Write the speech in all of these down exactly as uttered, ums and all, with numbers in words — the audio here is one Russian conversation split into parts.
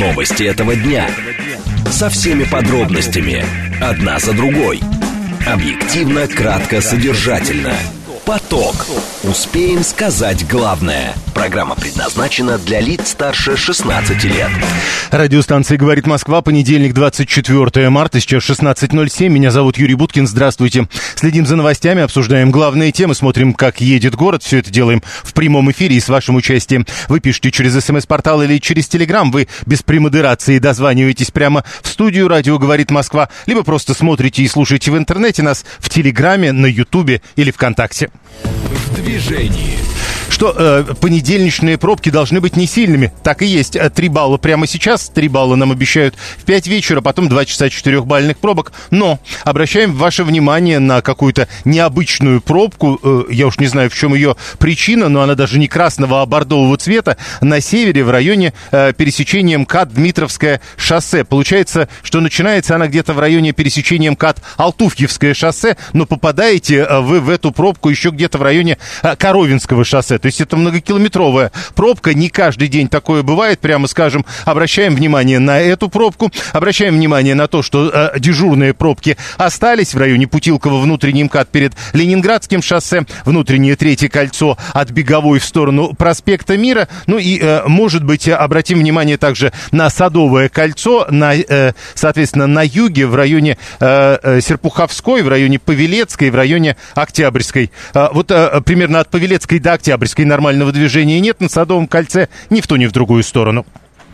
Новости этого дня. Со всеми подробностями. Одна за другой. Объективно, кратко, содержательно. Поток. Успеем сказать главное. Программа предназначена для лиц старше шестнадцати лет. Радиостанция «Говорит Москва», понедельник, двадцать четвёртое марта, сейчас шестнадцать ноль семь. Меня зовут Юрий Буткин, здравствуйте. Следим за новостями, обсуждаем главные темы, смотрим, как едет город. Все это делаем в прямом эфире и с вашим участием. Вы пишете через СМС-портал или через Телеграм. Вы без премодерации дозваниваетесь прямо в студию «Радио Говорит Москва», либо просто смотрите и слушаете в интернете нас в Телеграме, на Ютубе или ВКонтакте. В движении. Что э, понедельничные пробки должны быть не сильными. Так и есть. Три балла прямо сейчас. Три балла нам обещают в пять вечера, потом два часа четырехбалльных пробок. Но обращаем ваше внимание на какую-то необычную пробку. Э, я уж не знаю, в чем ее причина, но она даже не красного, а бордового цвета. На севере, в районе э, пересечения МКАД-Дмитровское шоссе. Получается, что начинается она где-то в районе пересечения МКАД-Алтуфьевское шоссе, но попадаете э, вы в эту пробку еще где-то в районе э, Коровинского шоссе. То есть это многокилометровая пробка, не каждый день такое бывает, прямо скажем. Обращаем внимание на эту пробку, обращаем внимание на то, что э, дежурные пробки остались в районе Путилково, внутренний МКАД перед Ленинградским шоссе, внутреннее третье кольцо от Беговой в сторону проспекта Мира. Ну и, э, может быть, обратим внимание также на Садовое кольцо, на, э, соответственно, на юге, в районе э, э, Серпуховской, в районе Павелецкой, в районе Октябрьской. Э, вот э, примерно от Павелецкой до Октябрьской нормального движения нет, на Садовом кольце ни в ту, ни в другую сторону.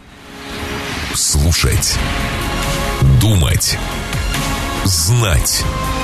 Слушать, думать, знать.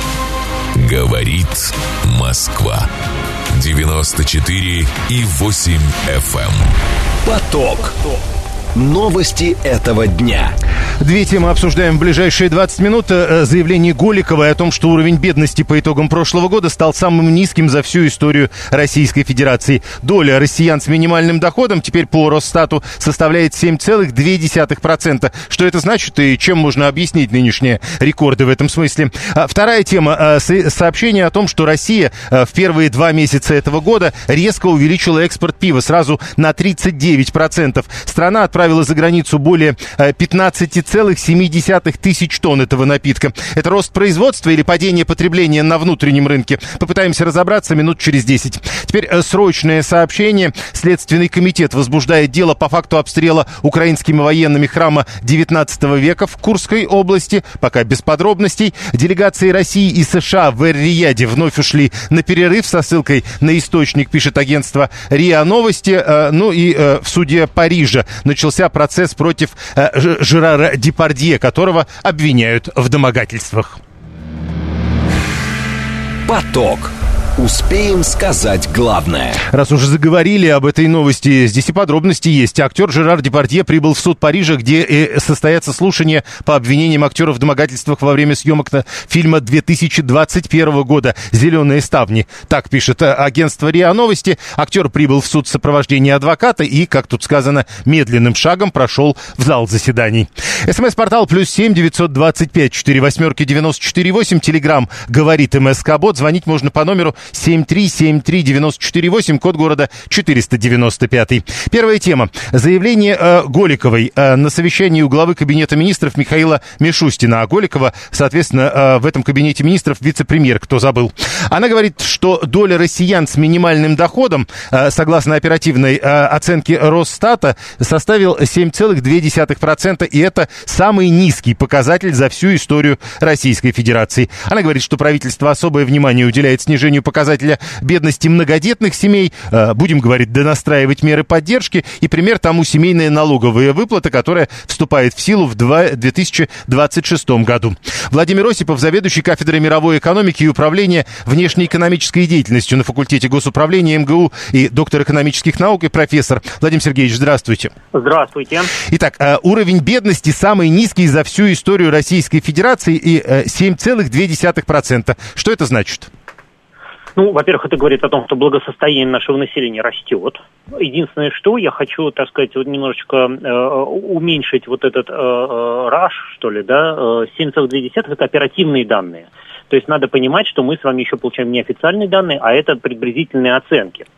Говорит Москва. девяносто четыре и восемь эф эм. Поток. Новости этого дня. Две темы обсуждаем в ближайшие двадцать минут. Заявление Голиковой о том, что уровень бедности по итогам прошлого года стал самым низким за всю историю Российской Федерации. Доля россиян с минимальным доходом теперь по Росстату составляет семь целых две десятых процента. Что это значит и чем можно объяснить нынешние рекорды в этом смысле? Вторая тема. Сообщение о том, что Россия в первые два месяца этого года резко увеличила экспорт пива сразу на тридцать девять процентов. Страна отправила за границу более пятнадцать целых семь десятых тысяч тонн этого напитка. Это рост производства или падение потребления на внутреннем рынке? Попытаемся разобраться минут через десять. Теперь срочное сообщение. Следственный комитет возбуждает дело по факту обстрела украинскими военными храма девятнадцатого века в Курской области. Пока без подробностей. Делегации России и США в Эр-Рияде вновь ушли на перерыв со ссылкой на источник, пишет агентство РИА Новости. Ну и в суде Парижа начался процесс против Жерара Депардье, которого обвиняют в домогательствах. Поток. Успеем сказать главное. Раз уже заговорили об этой новости, здесь и подробности есть. Актер Жерар Депардье прибыл в суд Парижа, где и состоятся слушания по обвинениям актера в домогательствах во время съемок фильма две тысячи двадцать первого года «Зеленые ставни». Так пишет агентство РИА Новости. Актер прибыл в суд в сопровождении адвоката и, как тут сказано, медленным шагом прошел в зал заседаний. СМС-портал плюс семь девятьсот двадцать пять четыре восьмерки девяносто четыре восемь. Телеграм «Говорит МСК-бот». Звонить можно по номеру семь три семь три девять четыре восемь, код города четыреста девяносто пять. Первая тема. Заявление э, Голиковой э, на совещании у главы Кабинета министров Михаила Мишустина. А Голикова, соответственно, э, в этом Кабинете министров вице-премьер, кто забыл. Она говорит, что доля россиян с минимальным доходом, э, согласно оперативной э, оценке Росстата, составил семь целых две десятых процента, и это самый низкий показатель за всю историю Российской Федерации. Она говорит, что правительство особое внимание уделяет снижению показателей показателя бедности многодетных семей. Будем говорить, донастраивать меры поддержки. И пример тому семейная налоговая выплата, которая вступает в силу в две тысячи двадцать шестом году. Владимир Осипов, заведующий кафедрой мировой экономики и управления внешнеэкономической деятельностью на факультете госуправления МГУ и доктор экономических наук и профессор. Владимир Сергеевич, здравствуйте. Здравствуйте. Итак, уровень бедности самый низкий за всю историю Российской Федерации и семь целых две десятых процента. Что это значит? Ну, во-первых, это говорит о том, что благосостояние нашего населения растет. Единственное, что я хочу, так сказать, вот немножечко э, уменьшить вот этот э, раш, что ли, да, семь целых две десятых это оперативные данные. То есть надо понимать, что мы с вами еще получаем не официальные данные, а это приблизительные оценки.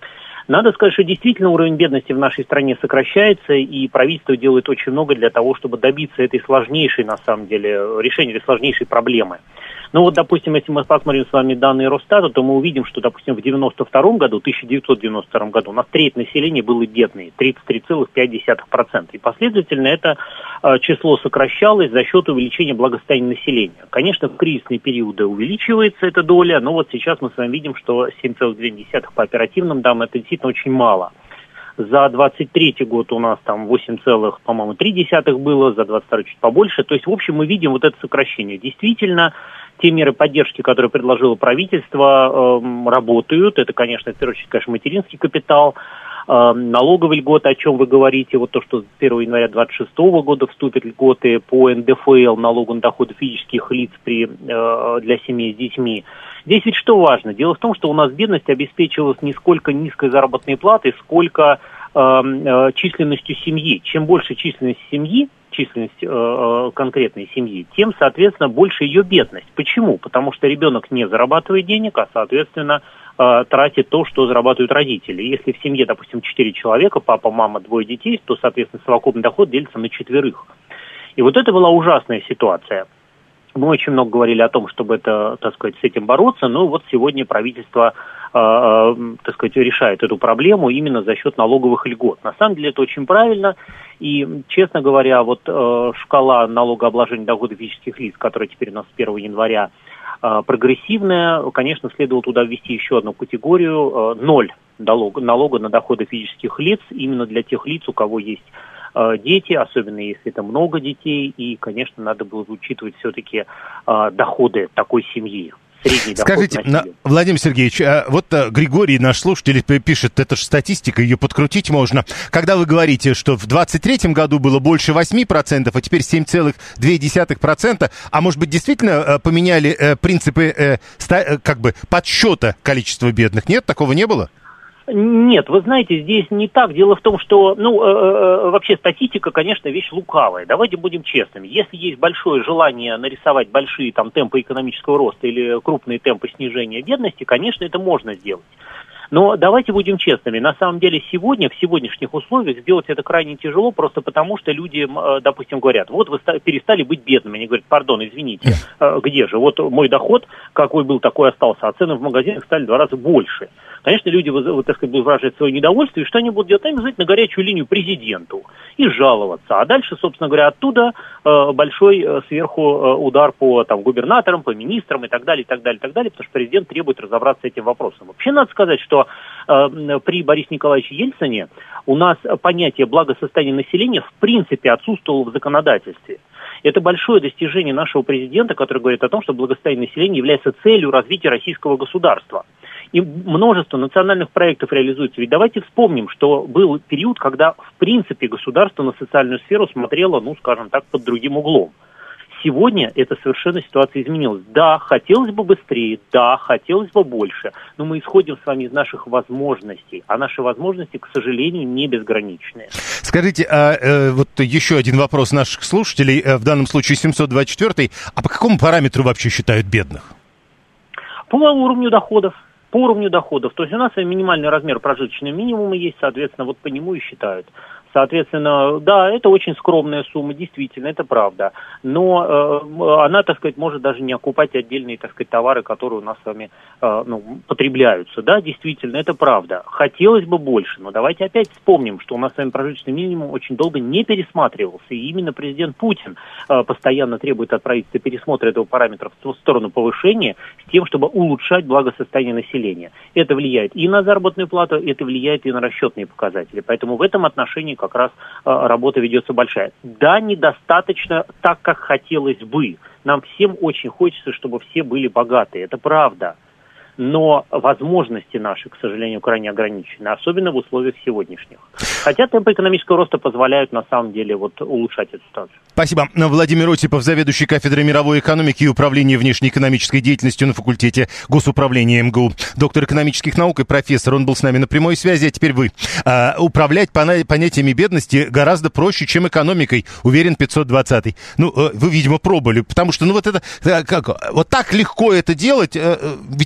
Надо сказать, что действительно уровень бедности в нашей стране сокращается, и правительство делает очень много для того, чтобы добиться этой сложнейшей, на самом деле, решения этой сложнейшей проблемы. Ну вот, допустим, если мы посмотрим с вами данные Росстата, то мы увидим, что, допустим, в девяносто втором году, тысяча девятьсот девяносто втором году у нас треть населения было бедной, тридцать три целых пять десятых процента. И последовательно это э, число сокращалось за счет увеличения благосостояния населения. Конечно, в кризисные периоды увеличивается эта доля, но вот сейчас мы с вами видим, что семь целых две десятых по оперативным данным, это действительно очень мало. За двадцать третий год у нас там восемь целых три десятых было, за двадцать второй чуть побольше. То есть, в общем, мы видим вот это сокращение. Действительно, те меры поддержки, которые предложило правительство, э, работают. Это, конечно, в первую очередь, конечно, материнский капитал, э, налоговые льготы, о чем вы говорите. Вот то, что с первого января две тысячи двадцать шестого года вступят льготы по эн дэ эф эл, налогу на доходы физических лиц при, э, для семей с детьми. Здесь ведь что важно? Дело в том, что у нас бедность обеспечивалась не сколько низкой заработной платой, сколько э, э, численностью семьи. Чем больше численность семьи, численность э, конкретной семьи, тем, соответственно, больше ее бедность. Почему? Потому что ребенок не зарабатывает денег, а, соответственно, э, тратит то, что зарабатывают родители. Если в семье, допустим, четыре человека, папа, мама, двое детей, то, соответственно, совокупный доход делится на четверых. И вот это была ужасная ситуация. Мы очень много говорили о том, чтобы это, так сказать, с этим бороться, но вот сегодня правительство, э, э, так сказать, решает эту проблему именно за счет налоговых льгот. На самом деле это очень правильно, и, честно говоря, вот э, шкала налогообложения доходов физических лиц, которая теперь у нас с первого января э, прогрессивная, конечно, следовало туда ввести еще одну категорию, э, ноль налога, налога на доходы физических лиц, именно для тех лиц, у кого есть дети, особенно если это много детей, и, конечно, надо было учитывать все-таки э, доходы такой семьи. Скажите, на, Владимир Сергеевич, а вот а, Григорий, наш слушатель, пишет, это же статистика, ее подкрутить можно. Когда вы говорите, что в двадцать третьем году было больше восемь процентов, а теперь семь целых две десятых процента, а может быть, действительно а, поменяли а, принципы а, ста, как бы подсчета количества бедных? Нет, такого не было? Нет, вы знаете, здесь не так. Дело в том, что, ну, э, э, вообще статистика, конечно, вещь лукавая. Давайте будем честными. Если есть большое желание нарисовать большие там темпы экономического роста или крупные темпы снижения бедности, конечно, это можно сделать. Но давайте будем честными. На самом деле сегодня, в сегодняшних условиях сделать это крайне тяжело, просто потому что люди, допустим, говорят, вот вы перестали быть бедными. Они говорят, пардон, извините, где же? Вот мой доход, какой был, такой остался, а цены в магазинах стали в два раза больше. Конечно, люди, вот, так сказать, будут выражать свое недовольство, и что они будут делать? Они звонить на горячую линию президенту и жаловаться. А дальше, собственно говоря, оттуда э, большой э, сверху э, удар по там, губернаторам, по министрам и так далее, и так далее, и так далее, потому что президент требует разобраться с этим вопросом. Вообще надо сказать, что э, при Борисе Николаевиче Ельцине у нас понятие благосостояния населения в принципе отсутствовало в законодательстве. Это большое достижение нашего президента, который говорит о том, что благосостояние населения является целью развития российского государства. И множество национальных проектов реализуется. Ведь давайте вспомним, что был период, когда, в принципе, государство на социальную сферу смотрело, ну, скажем так, под другим углом. Сегодня эта совершенно ситуация изменилась. Да, хотелось бы быстрее, да, хотелось бы больше, но мы исходим с вами из наших возможностей, а наши возможности, к сожалению, не безграничные. Скажите, а э, вот еще один вопрос наших слушателей, э, в данном случае семьсот двадцать четвёртый, а по какому параметру вообще считают бедных? По уровню доходов. По уровню доходов. То есть у нас минимальный размер прожиточного минимума есть, соответственно, вот по нему и считают. Соответственно, да, это очень скромная сумма, действительно, это правда. Но э, она, так сказать, может даже не окупать отдельные, так сказать, товары, которые у нас с вами э, ну, потребляются. Да, действительно, это правда. Хотелось бы больше, но давайте опять вспомним, что у нас с вами прожиточный минимум очень долго не пересматривался. И именно президент Путин э, постоянно требует от правительства пересмотра этого параметра в сторону повышения с тем, чтобы улучшать благосостояние населения. Это влияет и на заработную плату, это влияет и на расчетные показатели. Поэтому в этом отношении как раз э, работа ведется большая. Да, недостаточно так, как хотелось бы. Нам всем очень хочется, чтобы все были богатые. Это правда. Но возможности наши, к сожалению, крайне ограничены, особенно в условиях сегодняшних. Хотя темпы экономического роста позволяют, на самом деле, вот, улучшать эту ситуацию. Спасибо. Владимир Отипов, заведующий кафедрой мировой экономики и управления внешнеэкономической деятельностью на факультете госуправления эм гэ у. Доктор экономических наук и профессор. Он был с нами на прямой связи, а теперь вы. А, управлять понятиями бедности гораздо проще, чем экономикой, уверен пятьсот двадцатый. Ну, вы, видимо, пробовали, потому что, ну, вот это, как, вот так легко это делать, ведь так можно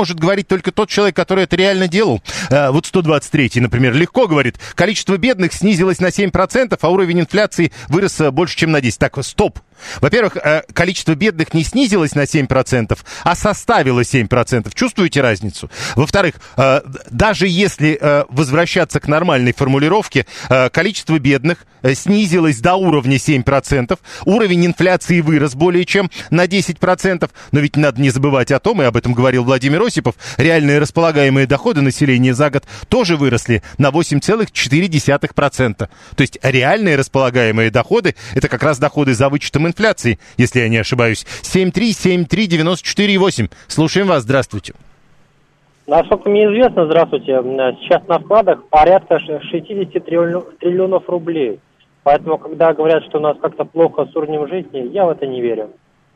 может говорить только тот человек, который это реально делал. Э, вот сто двадцать третий, например, легко говорит, количество бедных снизилось на семь процентов, а уровень инфляции вырос больше, чем на десять процентов. Так, стоп. Во-первых, количество бедных не снизилось на семь процентов, а составило семь процентов. Чувствуете разницу? Во-вторых, даже если возвращаться к нормальной формулировке, количество бедных снизилось до уровня семь процентов, уровень инфляции вырос более чем на десять процентов, но ведь надо не забывать о том, и об этом говорил Владимир Осипов, реальные располагаемые доходы населения за год тоже выросли на восемь целых четыре десятых процента. То есть реальные располагаемые доходы – это как раз доходы за вычетом инфляции, если я не ошибаюсь. семь три семь три девять четыре восемь. Слушаем вас. Здравствуйте. Насколько мне известно, здравствуйте, сейчас на вкладах порядка шестьдесят триллионов рублей. Поэтому, когда говорят, что у нас как-то плохо с уровнем жизни, я в это не верю.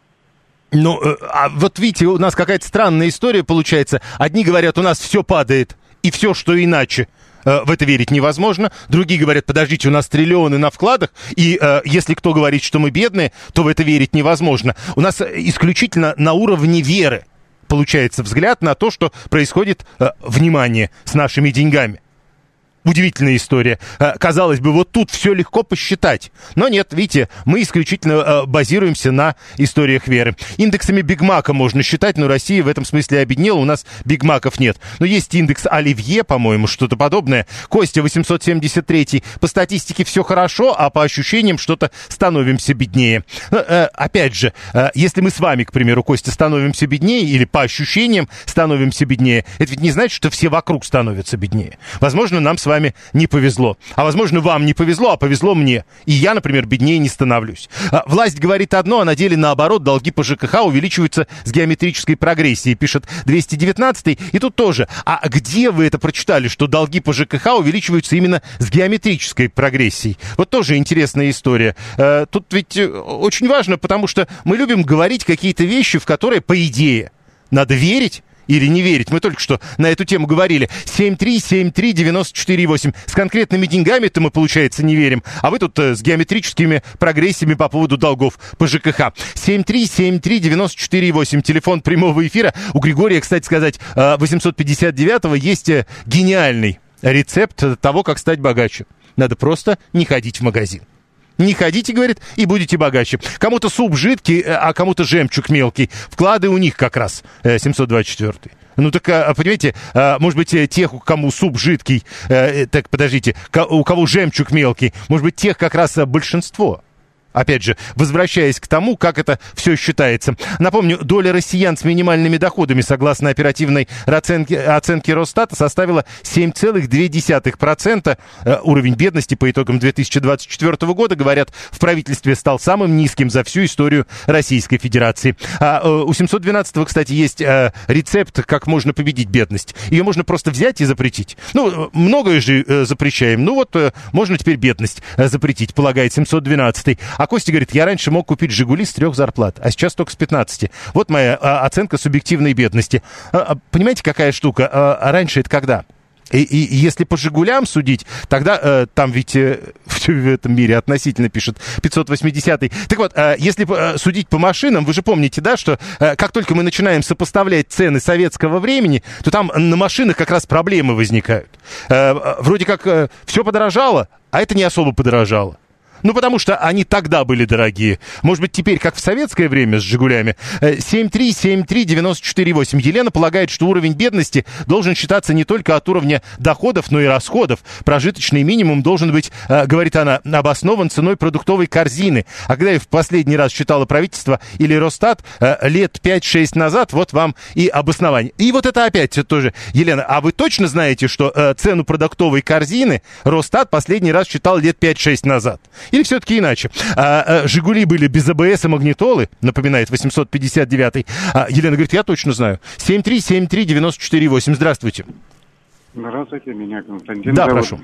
Ну, а вот видите, у нас какая-то странная история получается. Одни говорят, у нас все падает, и все, что иначе. В это верить невозможно. Другие говорят, подождите, у нас триллионы на вкладах, и э, если кто говорит, что мы бедные, то в это верить невозможно. У нас исключительно на уровне веры получается взгляд на то, что происходит, э, внимание, с нашими деньгами. Удивительная история. Казалось бы, вот тут все легко посчитать. Но нет, видите, мы исключительно базируемся на историях веры. Индексами Биг Мака можно считать, но Россия в этом смысле обеднела, у нас Биг Маков нет. Но есть индекс Оливье, по-моему, что-то подобное. Костя, восемьсот семьдесят третий. По статистике все хорошо, а по ощущениям что-то становимся беднее. Опять же, если мы с вами, к примеру, Костя, становимся беднее, или по ощущениям становимся беднее, это ведь не значит, что все вокруг становятся беднее. Возможно, нам с вами вами не повезло. А возможно, вам не повезло, а повезло мне. И я, например, беднее не становлюсь. А, власть говорит одно, а на деле наоборот, долги по ЖКХ увеличиваются с геометрической прогрессией, пишет двести девятнадцатый. И тут тоже. А где вы это прочитали, что долги по ЖКХ увеличиваются именно с геометрической прогрессией? Вот тоже интересная история. А, тут ведь очень важно, потому что мы любим говорить какие-то вещи, в которые, по идее, надо верить, или не верить. Мы только что на эту тему говорили. семь три семь три девять четыре восемь. С конкретными деньгами-то мы, получается, не верим. А вы тут э, с геометрическими прогрессиями по поводу долгов по ЖКХ. семь три семь три девять четыре восемь. Телефон прямого эфира. У Григория, кстати сказать, восемьсот пятьдесят девятого есть гениальный рецепт того, как стать богаче. Надо просто не ходить в магазин. Не ходите, говорит, и будете богаче. Кому-то суп жидкий, а кому-то жемчуг мелкий. Вклады у них как раз, семьсот двадцать четвёртый. Ну так, понимаете, может быть, тех, кому суп жидкий, так, подождите, у кого жемчуг мелкий, может быть, тех как раз большинство. Опять же, возвращаясь к тому, как это все считается. Напомню, доля россиян с минимальными доходами, согласно оперативной оценке, оценке Росстата, составила семь целых две десятых процента. Уровень бедности по итогам две тысячи двадцать четвёртого года, говорят, в правительстве стал самым низким за всю историю Российской Федерации. А у семьсот двенадцатого, кстати, есть рецепт, как можно победить бедность. Ее можно просто взять и запретить. Ну, многое же запрещаем. Ну вот, можно теперь бедность запретить, полагает семьсот двенадцатый. А Костя говорит, я раньше мог купить «Жигули» с трех зарплат, а сейчас только с пятнадцати. Вот моя а, оценка субъективной бедности. А, понимаете, какая штука? А, раньше это когда? И, и, и если по «Жигулям» судить, тогда э, там ведь э, все в этом мире относительно пишет пятьсот восьмидесятый. Так вот, э, если э, судить по машинам, вы же помните, да, что э, как только мы начинаем сопоставлять цены советского времени, то там на машинах как раз проблемы возникают. Э, вроде как э, все подорожало, а это не особо подорожало. Ну, потому что они тогда были дорогие. Может быть, теперь, как в советское время с «Жигулями». семь три семь три девять четыре восемь. Елена полагает, что уровень бедности должен считаться не только от уровня доходов, но и расходов. Прожиточный минимум должен быть, говорит она, обоснован ценой продуктовой корзины. А когда я в последний раз считала правительство или Росстат лет пять-шесть назад, вот вам и обоснование. И вот это опять тоже, Елена, а вы точно знаете, что цену продуктовой корзины Росстат последний раз считал лет пять-шесть назад? Или все-таки иначе? А, а, «Жигули» были без а бэ эс и магнитолы, напоминает восемьсот пятьдесят девятый. А, Елена говорит, я точно знаю. семь три семь три девять четыре восемь. Здравствуйте. Здравствуйте, меня Константин Да, зовут. прошу.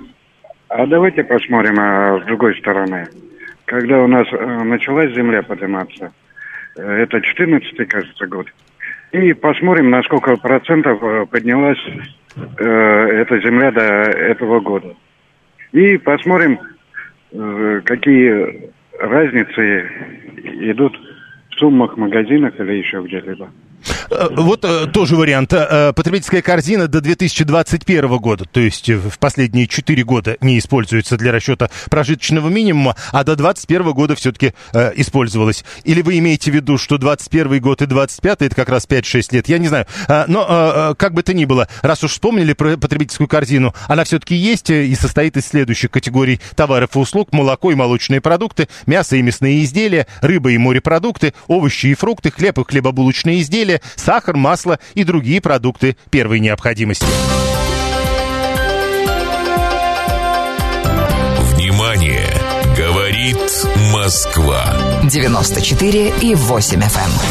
А давайте посмотрим а, с другой стороны. Когда у нас а, началась земля подниматься, это четырнадцатый, кажется, год, и посмотрим, на сколько процентов а, поднялась а, эта земля до этого года. И посмотрим, какие разницы идут в суммах, магазинах или еще где-либо. Вот тоже вариант. Потребительская корзина до две тысячи двадцать первого года, то есть в последние четыре года не используется для расчета прожиточного минимума, а до двадцать первого года все-таки использовалась. Или вы имеете в виду, что двадцать первый год и двадцать пятый это как раз пять-шесть лет? Я не знаю. Но как бы то ни было, раз уж вспомнили про потребительскую корзину, она все-таки есть и состоит из следующих категорий товаров и услуг: молоко и молочные продукты, мясо и мясные изделия, рыба и морепродукты, овощи и фрукты, хлеб и хлебобулочные изделия, сахар, масло и другие продукты первой необходимости. Внимание! Говорит Москва. девяносто четыре и восемь эф эм.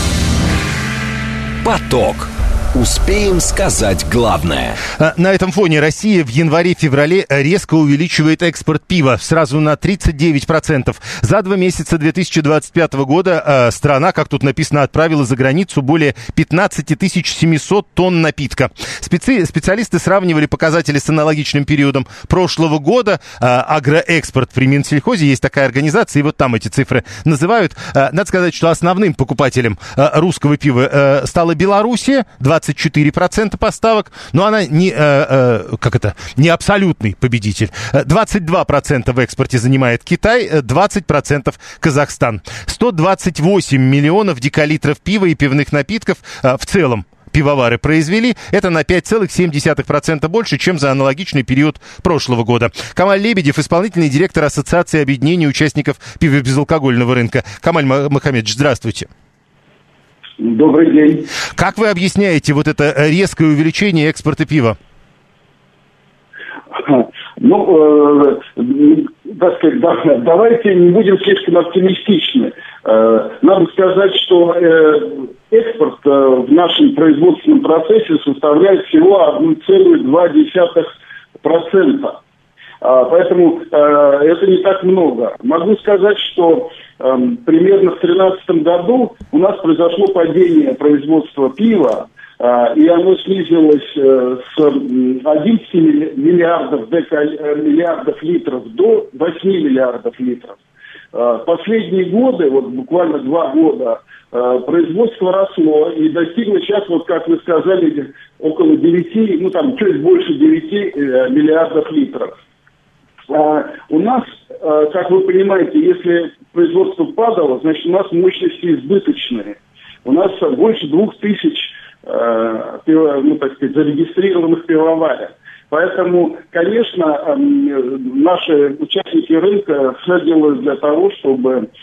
Поток. Успеем сказать главное. На этом фоне Россия в январе-феврале резко увеличивает экспорт пива сразу на тридцать девять процентов. За два месяца две тысячи двадцать пятого года страна, как тут написано, отправила за границу более пятнадцать тысяч семьсот тонн напитка. Специ... Специалисты сравнивали показатели с аналогичным периодом прошлого года. Агроэкспорт при Минсельхозе, есть такая организация, и вот там эти цифры называют. Надо сказать, что основным покупателем русского пива стала Белоруссия, двадцать четыре процента поставок, но она не, э, э, как это, не абсолютный победитель. двадцать два процента в экспорте занимает Китай, двадцать процентов Казахстан. сто двадцать восемь миллионов декалитров пива и пивных напитков э, в целом пивовары произвели. Это на пять целых семь десятых процента больше, чем за аналогичный период прошлого года. Камаль Лебедев, исполнительный директор Ассоциации объединения участников пиво-безалкогольного рынка. Камаль Мухаммедович, здравствуйте. Добрый день. Как вы объясняете вот это резкое увеличение экспорта пива? Ну, э, так сказать, да, давайте не будем слишком оптимистичны. Э, надо сказать, что э, экспорт э, в нашем производственном процессе составляет всего одна целая две десятых процента. А, поэтому э, это не так много. Могу сказать, что э, примерно в две тысячи тринадцатом году у нас произошло падение производства пива, э, и оно снизилось э, с одиннадцати миллиардов, дека, миллиардов литров до восьми миллиардов литров. Э, последние годы, вот буквально два года, э, производство росло и достигло сейчас, вот как вы сказали, около девяти, ну там чуть больше девяти э, миллиардов литров. А, у нас, а, как вы понимаете, если производство падало, значит у нас мощности избыточные. У нас больше двух тысяч а, пиво, ну, так сказать, зарегистрированных пивоварен. Поэтому, конечно, а, наши участники рынка все делают для того, чтобы а,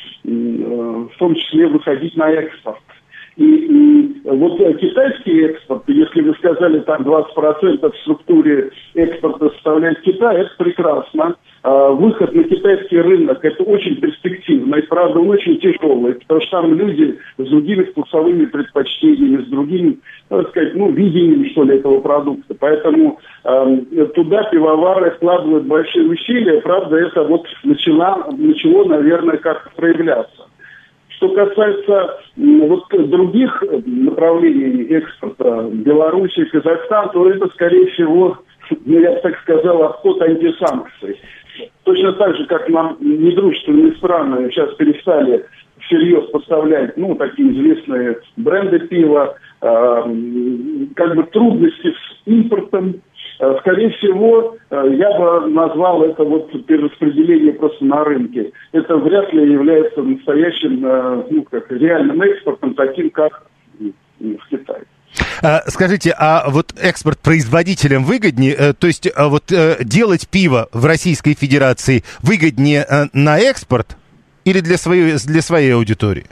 в том числе выходить на экспорт. И, и вот китайский экспорт, если вы сказали, там двадцать процентов в структуре экспорта составляет Китай, это прекрасно. А выход на китайский рынок, это очень перспективно, и правда он очень тяжелый, потому что там люди с другими вкусовыми предпочтениями, с другим, так сказать, ну, видением, что ли, этого продукта. Поэтому э, туда пивовары вкладывают большие усилия, правда, это вот начало, начало наверное, как-то проявляться. Что касается вот других направлений экспорта, Белоруссии, Казахстан, то это, скорее всего, ну, я бы так сказал, обход антисанкций. Точно так же, как нам недружественные страны сейчас перестали всерьез поставлять, ну, такие известные бренды пива, э, как бы трудности с импортом. Скорее всего, я бы назвал это вот перераспределение просто на рынке. Это вряд ли является настоящим, ну, как реальным экспортом, таким, как в Китае. Скажите, а вот экспорт производителям выгоднее, то есть вот делать пиво в Российской Федерации выгоднее на экспорт или для своей, для своей аудитории?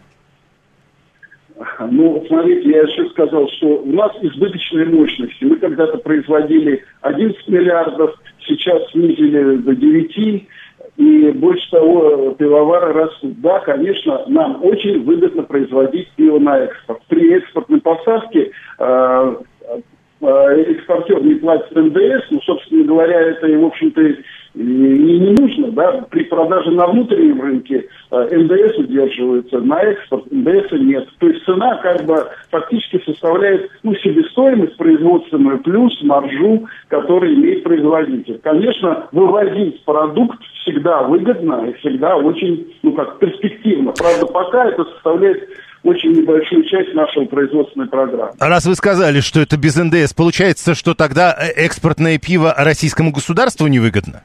Ну, смотрите, я еще сказал, что у нас избыточные мощности. Мы когда-то производили одиннадцать миллиардов, сейчас снизили до девяти, и больше того, пивовары растут. Да, конечно, нам очень выгодно производить пиво на экспорт. При экспортной поставке э, э, экспортер не платит эн дэ эс, ну, собственно говоря, это, в общем-то, и не нужно, да, при продаже на внутреннем рынке эн дэ эс удерживается, на экспорт эн дэ эс нет. То есть цена как бы фактически составляет, ну, себестоимость производственную плюс маржу, который имеет производитель. Конечно, вывозить продукт всегда выгодно и всегда очень, ну, как перспективно. Правда, пока это составляет очень небольшую часть нашего производственной программы. Раз вы сказали, что это без эн дэ эс, получается, что тогда экспортное пиво российскому государству невыгодно?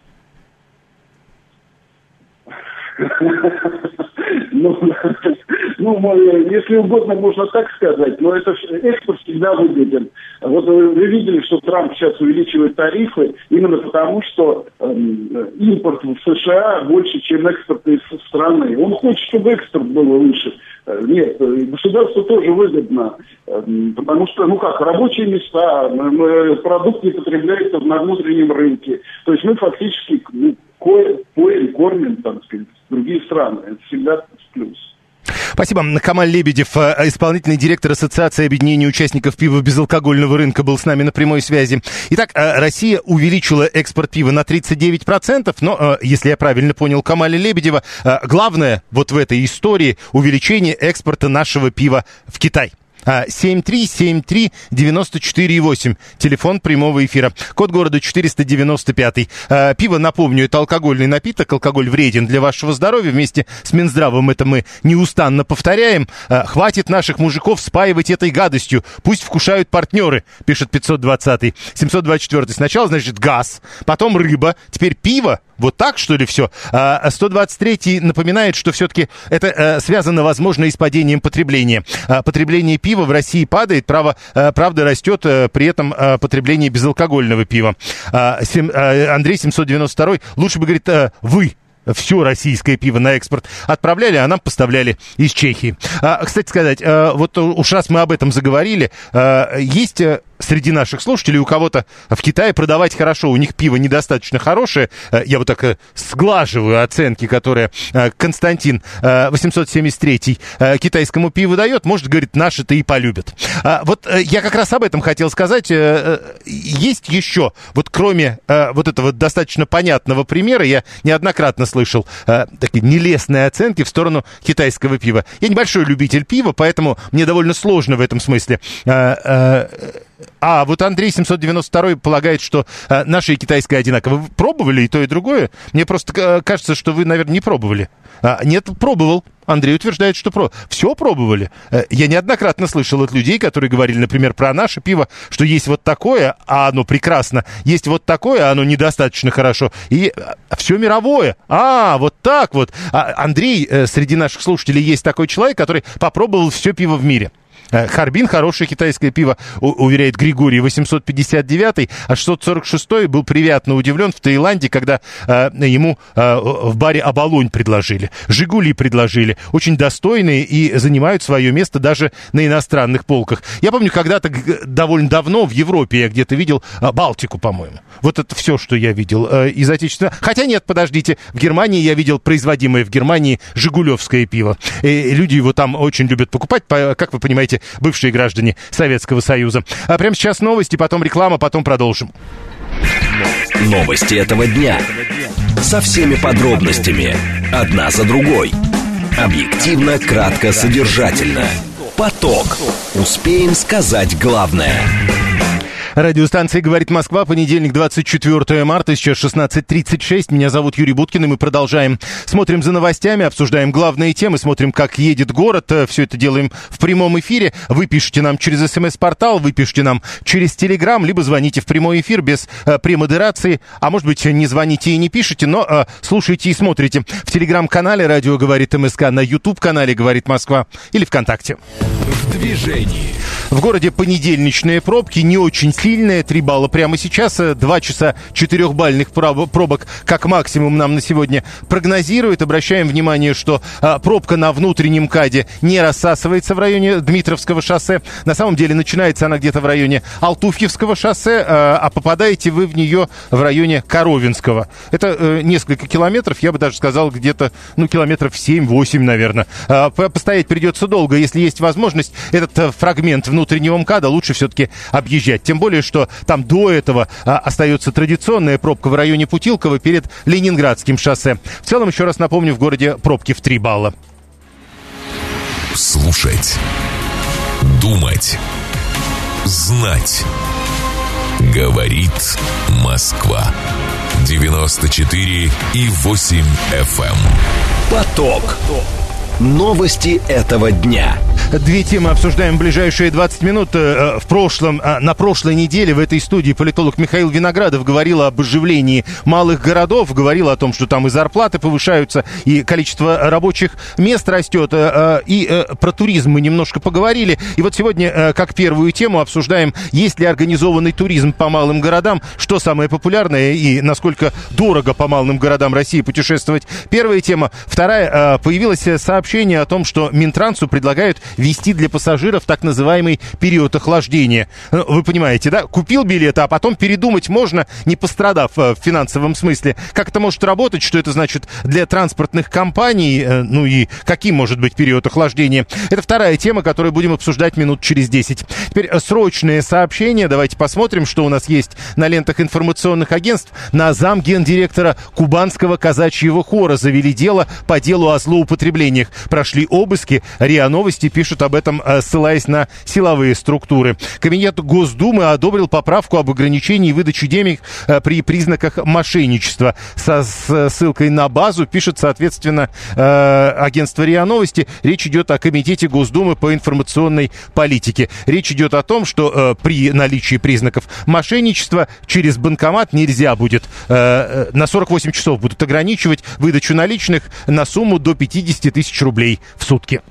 Ну, ну, если угодно, можно так сказать, но это экспорт всегда выгоден. Вот вы видели, что Трамп сейчас увеличивает тарифы именно потому, что э, импорт в США больше, чем экспорт из страны. Он хочет, чтобы экспорт был выше. Нет, государству тоже выгодно, потому что, ну как, рабочие места, продукты потребляются на внутреннем рынке. То есть мы фактически ну, поем, кормим, так сказать, другие страны. Это всегда плюс. Спасибо. Камаль Лебедев, исполнительный директор Ассоциации объединения участников пива безалкогольного рынка, был с нами на прямой связи. Итак, Россия увеличила экспорт пива на тридцать девять процентов, но, если я правильно понял Камаля Лебедева, главное вот в этой истории увеличение экспорта нашего пива в Китай. семь три семь три девяносто четыре восемь. Телефон прямого эфира. Код города четыреста девяносто пять. Пиво, напомню, это алкогольный напиток. Алкоголь вреден для вашего здоровья. Вместе с Минздравом это мы неустанно повторяем. Хватит наших мужиков спаивать этой гадостью. Пусть вкушают партнеры, пишет пятьсот двадцатый. семьсот двадцать четвёртый. Сначала, значит, газ, потом рыба, теперь пиво. Вот так, что ли, все? сто двадцать третий напоминает, что все-таки это связано, возможно, и с падением потребления. Потребление пива в России падает, право, правда, растет при этом потребление безалкогольного пива. Андрей семьсот девяносто второй. Лучше бы, говорит, вы все российское пиво на экспорт отправляли, а нам поставляли из Чехии. А, кстати сказать, а, вот уж раз мы об этом заговорили, а, есть среди наших слушателей у кого-то в Китае продавать хорошо, у них пиво недостаточно хорошее. Я вот так сглаживаю оценки, которые Константин восемьсот семьдесят третий китайскому пиву дает. Может, говорит, наши-то и полюбят. Вот я как раз об этом хотел сказать. Есть еще, вот кроме вот этого достаточно понятного примера, я неоднократно слышал такие нелестные оценки в сторону китайского пива. Я небольшой любитель пива, поэтому мне довольно сложно в этом смысле. А вот Андрей семьсот девяносто второй полагает, что а, наше и китайское одинаково. Вы пробовали и то, и другое? Мне просто а, кажется, что вы, наверное, не пробовали. А, нет, пробовал. Андрей утверждает, что про... все пробовали. Я неоднократно слышал от людей, которые говорили, например, про наше пиво, что есть вот такое, а оно прекрасно. Есть вот такое, а оно недостаточно хорошо. И все мировое. А, вот так вот. А, Андрей, среди наших слушателей есть такой человек, который попробовал все пиво в мире. Харбин, хорошее китайское пиво, уверяет Григорий. Восемьсот пятьдесят девятый, а шестьсот сорок шестой был приятно удивлен в Таиланде, когда э, ему э, в баре «Оболонь» предложили, «Жигули» предложили, очень достойные и занимают свое место даже на иностранных полках. Я помню, когда-то довольно давно в Европе я где-то видел э, Балтику, по-моему. Вот это все, что я видел э, из отечественного. Хотя нет, подождите, в Германии я видел производимое в Германии жигулевское пиво. И люди его там очень любят покупать, по, как вы понимаете, бывшие граждане Советского Союза. А прямо сейчас новости, потом реклама, потом продолжим. Новости этого дня. Со всеми подробностями. Одна за другой. Объективно, кратко, содержательно. Поток. Успеем сказать главное. Радиостанция «Говорит Москва», понедельник, двадцать четвёртого марта, сейчас шестнадцать тридцать шесть. Меня зовут Юрий Буткин, и мы продолжаем. Смотрим за новостями, обсуждаем главные темы, смотрим, как едет город. Все это делаем в прямом эфире. Вы пишите нам через СМС-портал, вы пишите нам через Телеграм, либо звоните в прямой эфир без э, премодерации. А может быть, не звоните и не пишите, но э, слушайте и смотрите в Телеграм-канале «Радио говорит МСК», на YouTube-канале «Говорит Москва» или ВКонтакте. В движении. В городе понедельничные пробки, не очень сильные, три балла прямо сейчас, два часа четырехбальных пробок как максимум нам на сегодня прогнозируют. Обращаем внимание, что а, пробка на внутреннем КАДе не рассасывается в районе Дмитровского шоссе. На самом деле начинается она где-то в районе Алтуфьевского шоссе, а, а попадаете вы в нее в районе Коровинского. Это а, несколько километров, я бы даже сказал, где-то, ну, километров семь-восемь, наверное. А, постоять придется долго, если есть возможность этот а, фрагмент внутреннего МКАДа лучше все-таки объезжать. Тем более, что там до этого а, остается традиционная пробка в районе Путилково перед Ленинградским шоссе. В целом, еще раз напомню, в городе пробки в три балла. Слушать, думать, знать. Говорит Москва. девяносто четыре и восемь эф эм. Поток. Новости этого дня. Две темы обсуждаем в ближайшие двадцать минут. В прошлом, на прошлой неделе в этой студии политолог Михаил Виноградов говорил об оживлении малых городов, говорил о том, что там и зарплаты повышаются, и количество рабочих мест растет, и про туризм мы немножко поговорили. И вот сегодня, как первую тему, обсуждаем, есть ли организованный туризм по малым городам, что самое популярное и насколько дорого по малым городам России путешествовать. Первая тема. Вторая. Появилось сообщение о том, что Минтрансу предлагают ввести для пассажиров так называемый период охлаждения. Вы понимаете, да? Купил билет, а потом передумать можно, не пострадав в финансовом смысле. Как это может работать, что это значит для транспортных компаний, ну и каким может быть период охлаждения? Это вторая тема, которую будем обсуждать минут через десять. Теперь срочные сообщения. Давайте посмотрим, что у нас есть на лентах информационных агентств. На замгендиректора Кубанского казачьего хора завели дело по делу о злоупотреблениях. Прошли обыски. РИА Новости пишут об этом, ссылаясь на силовые структуры. Комитет Госдумы одобрил поправку об ограничении выдачи денег при признаках мошенничества. Со ссылкой на базу пишет, соответственно, агентство РИА Новости. Речь идет о Комитете Госдумы по информационной политике. Речь идет о том, что при наличии признаков мошенничества через банкомат нельзя будет, на сорок восемь часов будут ограничивать выдачу наличных на сумму до пятьдесят тысяч рублей в сутки.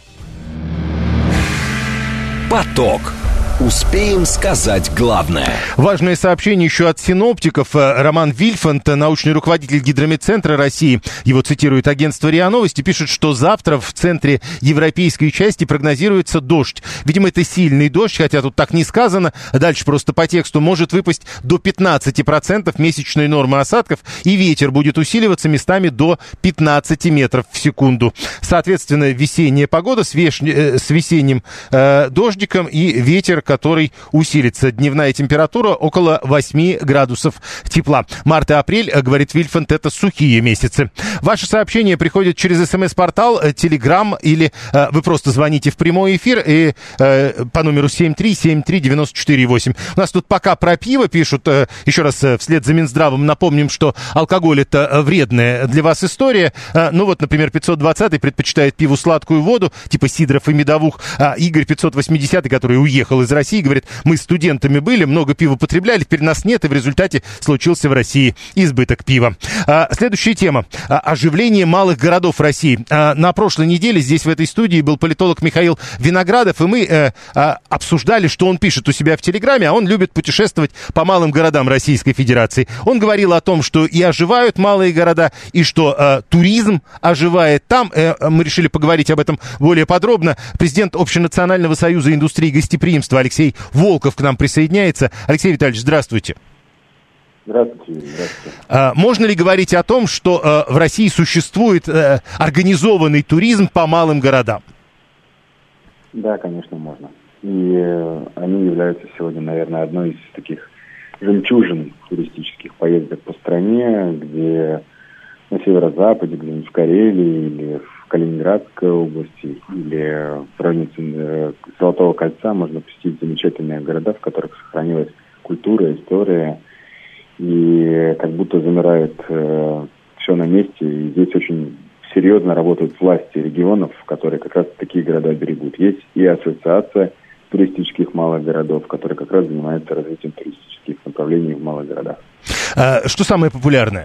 Поток. Успеем сказать главное. Важное сообщение еще от синоптиков. Роман Вильфанд, научный руководитель Гидрометцентра России, его цитирует агентство РИА Новости, пишет, что завтра в центре европейской части прогнозируется дождь. Видимо, это сильный дождь, хотя тут так не сказано. Дальше просто по тексту может выпасть до пятнадцати процентов месячной нормы осадков, и ветер будет усиливаться местами до пятнадцати метров в секунду. Соответственно, весенняя погода с, веш... с весенним э, дождиком и ветер, который усилится. Дневная температура около восьми градусов тепла. Март и апрель, говорит Вильфанд, это сухие месяцы. Ваши сообщения приходят через смс-портал, телеграм, или э, вы просто звоните в прямой эфир и, э, по номеру семь три семь три девять четыре восемь. У нас тут пока про пиво пишут. Э, еще раз э, вслед за Минздравом напомним, что алкоголь — это вредная для вас история. Э, ну вот, например, пятьсот двадцатый предпочитает пиву сладкую воду, типа сидров и медовух. А Игорь пятьсот восьмидесятый, который уехал из России, говорит, мы студентами были, много пива потребляли, теперь нас нет, и в результате случился в России избыток пива. А, следующая тема. А, оживление малых городов России. А, на прошлой неделе здесь в этой студии был политолог Михаил Виноградов, и мы а, а, обсуждали, что он пишет у себя в Телеграме, а он любит путешествовать по малым городам Российской Федерации. Он говорил о том, что и оживают малые города, и что а, туризм оживает там. А, мы решили поговорить об этом более подробно. Президент Общенационального союза индустрии гостеприимства Алексей Волков к нам присоединяется. Алексей Витальевич, здравствуйте. Здравствуйте. Здравствуйте. А, можно ли говорить о том, что а, в России существует а, организованный туризм по малым городам? Да, конечно, можно. И э, они являются сегодня, наверное, одной из таких жемчужин туристических поездок по стране, где на северо-западе, где-нибудь в Карелии или в Калининградской области или в районе Золотого кольца можно посетить замечательные города, в которых сохранилась культура, история, и как будто замирает э, все на месте. И здесь очень серьезно работают власти регионов, которые как раз такие города берегут. Есть и ассоциация туристических малых городов, которая как раз занимается развитием туристических направлений в малых городах. А, что самое популярное?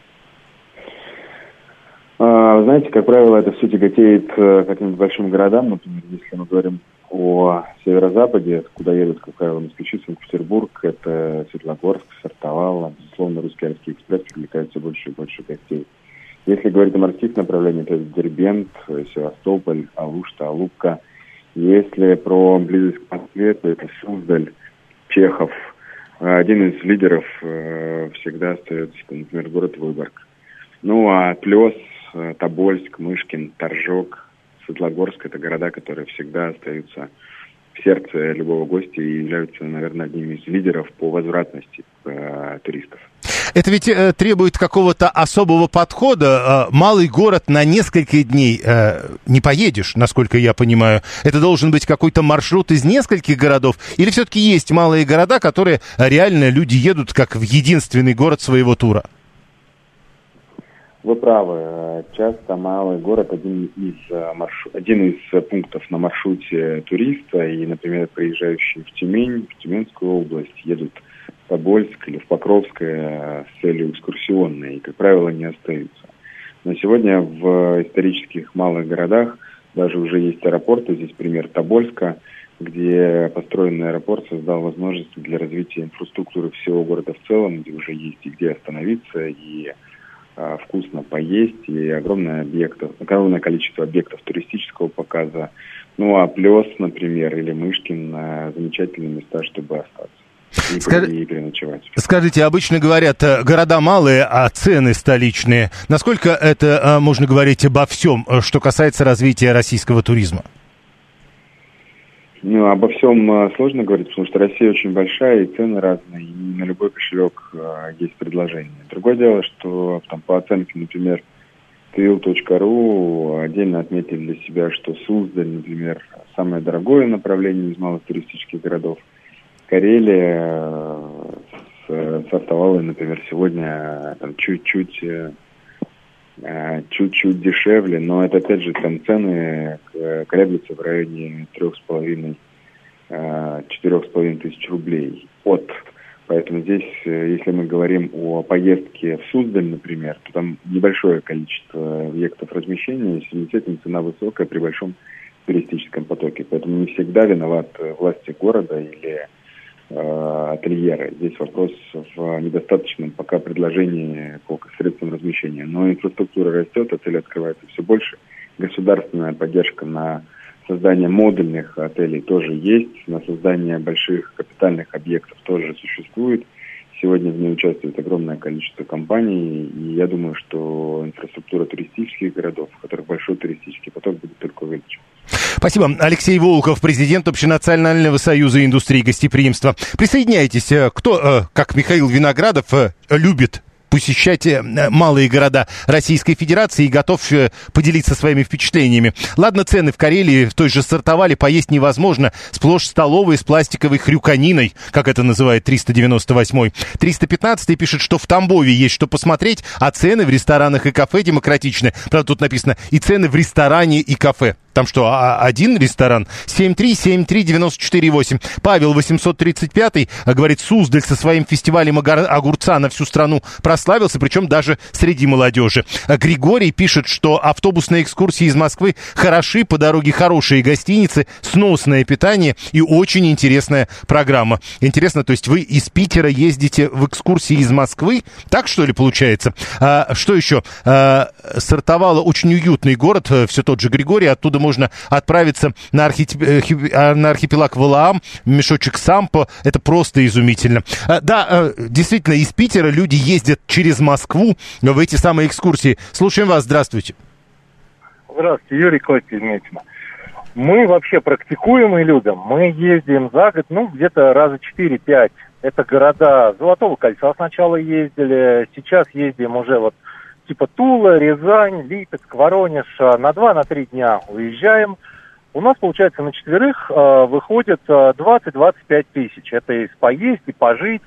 Знаете, как правило, это все тяготеет к каким-то большим городам. Например, если мы говорим о северо-западе, куда едут, как правило, москвичи, Санкт-Петербург, это Светлогорск, Сартовал. Безусловно, Русский Арийский экспресс привлекает все больше и больше гостей. Если говорить о морских направлениях, это Дербент, Севастополь, Алушта, Алупка. Если про близость к Москве, то это Суздаль, Чехов. Один из лидеров всегда остается, например, город Выборг. Ну, а Плёс, Тобольск, Мышкин, Торжок, Светлогорск — это города, которые всегда остаются в сердце любого гостя и являются, наверное, одними из лидеров по возвратности э, туристов. Это ведь э, требует какого-то особого подхода. Э, малый город на несколько дней э, не поедешь, насколько я понимаю. Это должен быть какой-то маршрут из нескольких городов? Или все-таки есть малые города, которые реально люди едут как в единственный город своего тура? Вы правы. Часто малый город один из, маршрут, один из пунктов на маршруте туриста. И, например, приезжающие в Тюмень, в Тюменскую область, едут в Тобольск или в Покровское с целью экскурсионной. И, как правило, не остаются. Но сегодня в исторических малых городах даже уже есть аэропорты. Здесь пример Тобольска, где построенный аэропорт создал возможности для развития инфраструктуры всего города в целом, где уже есть и где остановиться, и а, вкусно поесть, и огромное, объектов, огромное количество объектов туристического показа. Ну а Плес, например, или Мышкин – замечательные места, чтобы остаться. И, Скаж... и переночевать. Скажите, обычно говорят, города малые, а цены столичные. Насколько это можно говорить обо всем, что касается развития российского туризма? Ну, обо всем сложно говорить, потому что Россия очень большая, и цены разные, и на любой кошелек а, есть предложение. Другое дело, что там, по оценке, например, тыл точка ру отдельно отметили для себя, что Суздаль, например, самое дорогое направление из малых туристических городов. Карелия с, с автовалой, например, сегодня там, чуть-чуть, чуть-чуть дешевле, но это опять же там цены колеблются в районе трех с половиной, четырех с половиной тысяч рублей от. Поэтому здесь, если мы говорим о поездке в Суздаль, например, то там небольшое количество объектов размещения, и в связи с этим цена высокая при большом туристическом потоке. Поэтому не всегда виноват власти города или ательеры. Здесь вопрос в недостаточном пока предложении по средствам размещения. Но инфраструктура растет, отели открываются все больше. Государственная поддержка на создание модульных отелей тоже есть, на создание больших капитальных объектов тоже существует. Сегодня в ней участвует огромное количество компаний, и я думаю, что инфраструктура туристических городов, в которых большой туристический поток, будет только увеличиваться. Спасибо. Алексей Волков, президент Общенационального союза индустрии гостеприимства. Присоединяйтесь. Кто, как Михаил Виноградов, любит посещать малые города Российской Федерации и готов поделиться своими впечатлениями. Ладно, цены в Карелии в той же Сартовале поесть невозможно. Сплошь столовые с пластиковой хрюканиной, как это называет триста девяносто восьмой. триста пятнадцатый пишет, что в Тамбове есть что посмотреть, а цены в ресторанах и кафе демократичны. Правда, тут написано и цены в ресторане и кафе. Там что, один ресторан? семь три семь три девяносто четыре восемь. Павел восемьсот тридцать пятый говорит, Суздаль со своим фестивалем огурца на всю страну прославился, причем даже среди молодежи. Григорий пишет, что автобусные экскурсии из Москвы хороши, по дороге хорошие гостиницы, сносное питание и очень интересная программа. Интересно, то есть вы из Питера ездите в экскурсии из Москвы? Так, что ли, получается? А, что еще? А, Сартовала очень уютный город, все тот же Григорий, оттуда можно отправиться на, архитип... на архипелаг Валаам, мешочек Сампо. Это просто изумительно. Да, действительно, из Питера люди ездят через Москву в эти самые экскурсии. Слушаем вас. Здравствуйте. Здравствуйте, Юрий Костя из Мечина. Мы вообще практикуем и любим. Мы ездим за год, ну, где-то раза четыре-пять. Это города Золотого кольца сначала ездили. Сейчас ездим уже вот типа Тула, Рязань, Липецк, Воронеж. На два-на три дня уезжаем. У нас, получается, на четверых э, выходит э, двадцать-двадцать пять тысяч. Это и поесть, и пожить.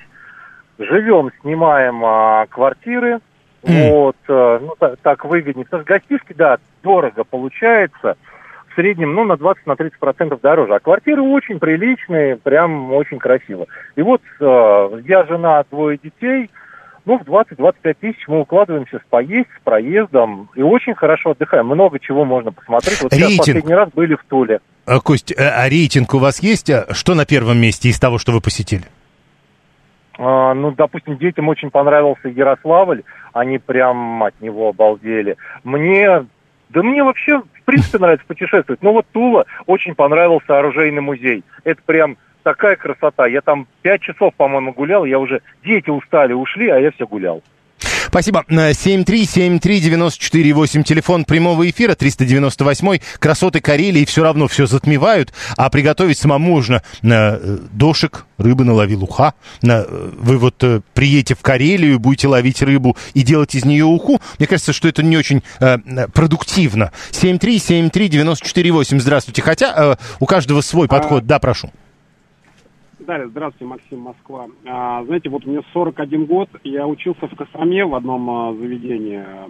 Живем, снимаем э, квартиры. Mm. Вот, э, ну, так, так выгоднее. Потому что гостишки, да, дорого получается. В среднем, ну, на двадцать-тридцать процентов дороже. А квартиры очень приличные, прям очень красиво. И вот э, я, жена, двое детей. Ну, в двадцать-двадцать пять тысяч мы укладываемся с поесть, с проездом. И очень хорошо отдыхаем. Много чего можно посмотреть. Вот сейчас последний раз были в Туле. А, Кость, а рейтинг у вас есть? Что на первом месте из того, что вы посетили? А, ну, допустим, детям очень понравился Ярославль. Они прям от него обалдели. Мне... Да мне вообще, в принципе, нравится путешествовать. Но вот Тула очень понравился оружейный музей. Это прям... такая красота. Я там пять часов, по-моему, гулял. Я уже... Дети устали, ушли, а я все гулял. Спасибо. семь три семь три девяносто четыре восемь. Телефон прямого эфира триста девяносто восемь. Красоты Карелии все равно все затмевают. А приготовить самому можно дошек, рыбы наловил уха. Вы вот приедете в Карелию, будете ловить рыбу и делать из нее уху. Мне кажется, что это не очень продуктивно. семь три семь три девяносто четыре восемь. Здравствуйте. Хотя у каждого свой подход. Да, прошу. Дарья, здравствуйте, Максим, Москва. А, знаете, вот мне сорок один год, я учился в Костроме в одном а, заведении а,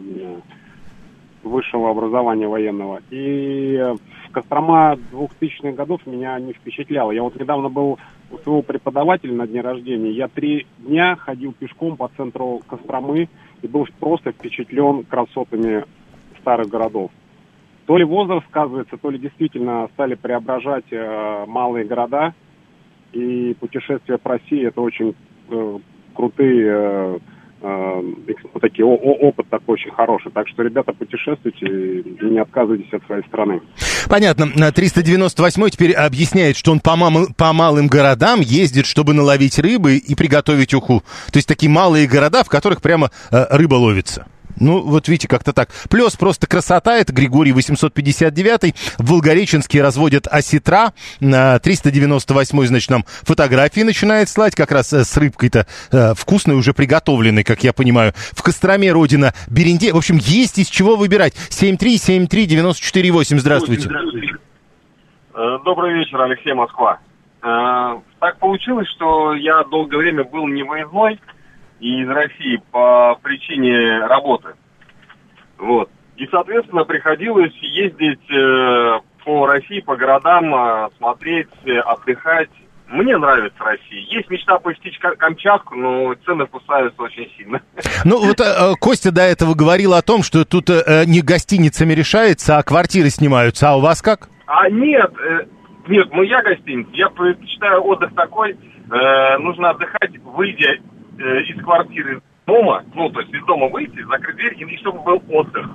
высшего образования военного. И Кострома двухтысячных годов меня не впечатляла. Я вот недавно был у своего преподавателя на дне рождения. Я три дня ходил пешком по центру Костромы и был просто впечатлен красотами старых городов. То ли возраст сказывается, то ли действительно стали преображать э, малые города. И путешествия по России — это очень э, крутые, э, э, такие, о, о, опыт такой очень хороший. Так что, ребята, путешествуйте и не отказывайтесь от своей страны. Понятно. триста девяносто восьмой теперь объясняет, что он по, мам, по малым городам ездит, чтобы наловить рыбы и приготовить уху. То есть такие малые города, в которых прямо э, рыба ловится. Ну, вот видите, как-то так. Плюс просто красота. Это Григорий восемьсот пятьдесят девятый. В Волгореченске разводят осетра. триста девяносто восьмой, значит, нам фотографии начинает слать. Как раз с рыбкой-то э, вкусной, уже приготовленной, как я понимаю. В Костроме родина Берендей. В общем, есть из чего выбирать. семь три семь три девять четыре восемь. Здравствуйте. Здравствуйте. Добрый вечер, Алексей, Москва. Так получилось, что я долгое время был не выездной из России по причине работы. Вот. И, соответственно, приходилось ездить э, по России, по городам, э, смотреть, э, отдыхать. Мне нравится Россия. Есть мечта посетить Камчатку, но цены кусаются очень сильно. Ну, вот э, Костя до этого говорил о том, что тут э, не гостиницами решается, а квартиры снимаются. А у вас как? А нет, э, нет, ну я гостиница. Я предпочитаю отдых такой. Э, нужно отдыхать, выйдя из квартиры дома, ну, то есть из дома выйти, закрыть дверь, и чтобы был отдых.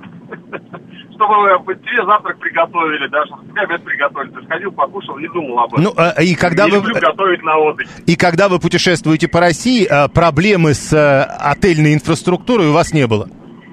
Чтобы тебе завтрак приготовили, да, чтобы тебе обед приготовили. Ты сходил, покушал, не думал об этом. Ну, а, и когда не вы... люблю готовить на отдыхе. И когда вы путешествуете по России, проблемы с отельной инфраструктурой у вас не было?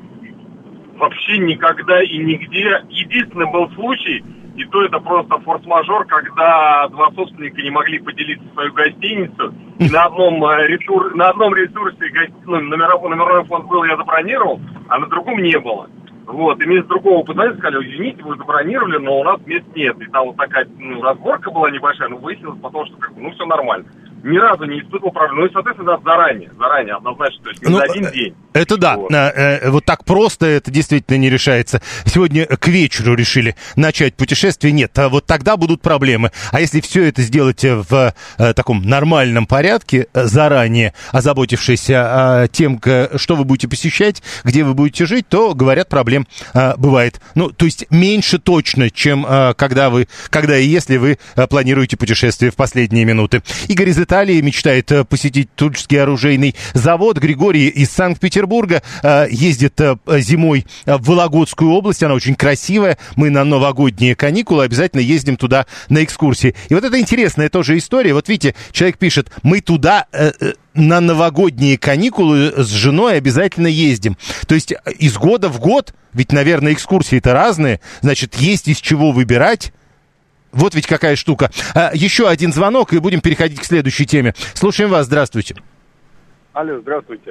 Вообще никогда и нигде. Единственный был случай, и то это просто форс-мажор, когда два собственника не могли поделиться свою гостиницу. И на одном, ресур... на одном ресурсе гости... ну, номеров... номерной фонд был, я забронировал, а на другом не было. Вот, и мне с другого позвонили, сказали: извините, вы забронировали, но у нас мест нет. И там вот такая, ну, разборка была небольшая, но выяснилось потом, что как бы, ну, все нормально. Ни разу не испытывал проблем. Ну и, соответственно, надо заранее, заранее, однозначно, то есть не ну, за один день. Это да, вот. Э, вот так просто это действительно не решается. Сегодня к вечеру решили начать путешествие. Нет, вот тогда будут проблемы. А если все это сделать в э, таком нормальном порядке, заранее озаботившись э, тем, что вы будете посещать, где вы будете жить, то, говорят, проблем э, бывает. Ну, то есть меньше точно, чем э, когда вы, когда и если вы э, планируете путешествие в последние минуты. Игорь из Италии мечтает посетить Тульский оружейный завод. Григорий из Санкт-Петербурга э, ездит э, зимой в Вологодскую область. Она очень красивая. Мы на новогодние каникулы обязательно ездим туда на экскурсии. И вот это интересная тоже история. Вот видите, человек пишет: мы туда э, э, на новогодние каникулы с женой обязательно ездим. То есть из года в год, ведь, наверное, экскурсии-то разные, значит, есть из чего выбирать. Вот ведь какая штука. А, еще один звонок, и будем переходить к следующей теме. Слушаем вас, здравствуйте. Алло, здравствуйте.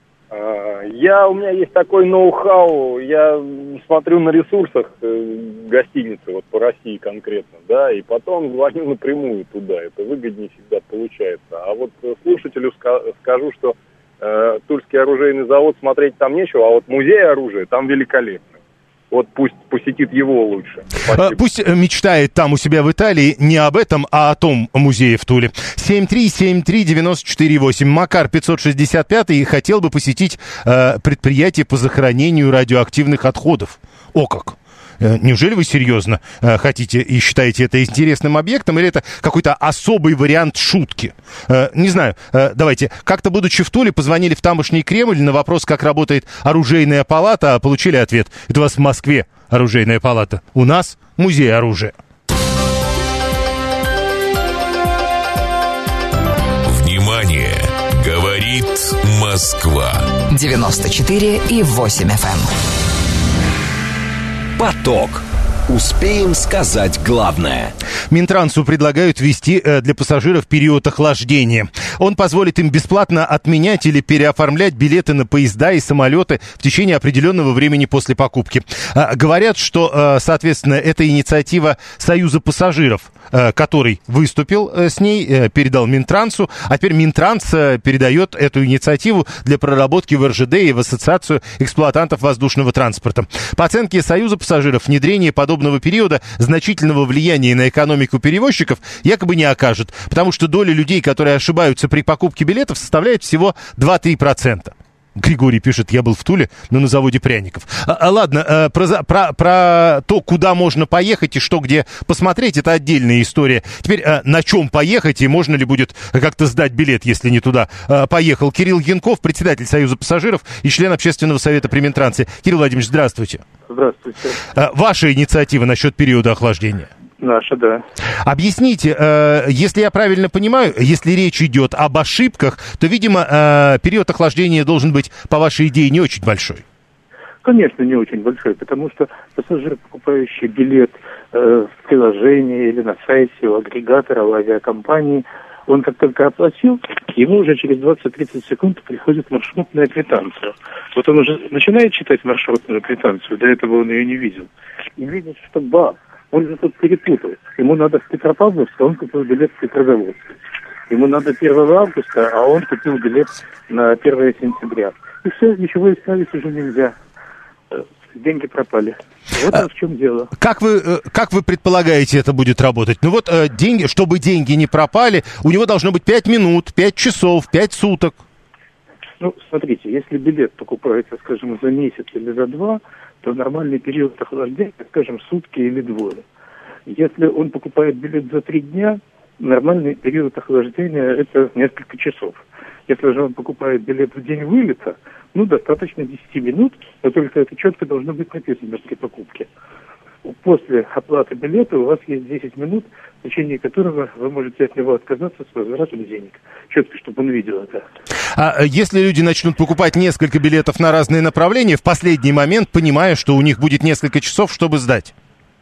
Я, у меня есть такой ноу-хау, я смотрю на ресурсах гостиницы, вот по России конкретно, да, и потом звоню напрямую туда, это выгоднее всегда получается. А вот слушателю скажу, что э, Тульский оружейный завод смотреть там нечего, а вот музей оружия там великолепный. Вот пусть посетит его лучше. Спасибо. Пусть мечтает там у себя в Италии не об этом, а о том музее в Туле. семь три семь три девять четыре восемь. Макар пятьсот шестьдесят пять и хотел бы посетить э, предприятие по захоронению радиоактивных отходов. О как! Неужели вы серьезно э, хотите и считаете это интересным объектом, или это какой-то особый вариант шутки? Э, не знаю, э, давайте. Как-то, будучи в Туле, позвонили в тамошний Кремль на вопрос, как работает оружейная палата, а получили ответ: это у вас в Москве оружейная палата, у нас музей оружия. Внимание! Говорит Москва. девяносто четыре и восемь эф эм. Поток. Успеем сказать главное. Минтрансу предлагают ввести для пассажиров период охлаждения. Он позволит им бесплатно отменять или переоформлять билеты на поезда и самолеты в течение определенного времени после покупки. Говорят, что, соответственно, это инициатива Союза пассажиров, который выступил с ней, передал Минтрансу, а теперь Минтранс передает эту инициативу для проработки в эр жэ дэ и в Ассоциацию эксплуатантов воздушного транспорта. По оценке Союза пассажиров, внедрение подобного периода значительного влияния на экономику перевозчиков якобы не окажет, потому что доля людей, которые ошибаются при покупке билетов, составляет всего два-три процента. Григорий пишет, я был в Туле, но на заводе пряников. А, а, ладно, а, про, про, про то, куда можно поехать и что где посмотреть, это отдельная история. Теперь а, на чем поехать и можно ли будет как-то сдать билет, если не туда а, поехал. Кирилл Янков, председатель Союза пассажиров и член общественного совета при Минтрансе. Кирилл Владимирович, здравствуйте. Здравствуйте. А, ваша инициатива насчет периода охлаждения? Наша, да. Объясните, э, если я правильно понимаю, если речь идет об ошибках, то, видимо, э, период охлаждения должен быть, по вашей идее, не очень большой. Конечно, не очень большой, потому что пассажир, покупающий билет э, в приложении или на сайте у агрегатора, у авиакомпании, он как только оплатил, ему уже через двадцать-тридцать секунд приходит маршрутная квитанция. Вот он уже начинает читать маршрутную квитанцию, до этого он ее не видел, и видит, что бах, он же тут перепутал. Ему надо в Петропавловск, а он купил билет в Петрозаводск. Ему надо первого августа, а он купил билет на первое сентября. И все, ничего исправить уже нельзя. Деньги пропали. Вот а, в чем дело. Как вы, как вы предполагаете, это будет работать? Ну вот деньги, чтобы деньги не пропали, у него должно быть пять минут, пять часов, пять суток. Ну, смотрите, если билет покупается, скажем, за месяц или за два, то нормальный период охлаждения, скажем, сутки или двое. Если он покупает билет за три дня, нормальный период охлаждения – это несколько часов. Если же он покупает билет в день вылета, ну, достаточно десять минут, но только это четко должно быть написано при покупке. После оплаты билета у вас есть десять минут, в течение которого вы можете от него отказаться с возвратом денег. Четко, чтобы он видел это. А если люди начнут покупать несколько билетов на разные направления, в последний момент, понимая, что у них будет несколько часов, чтобы сдать?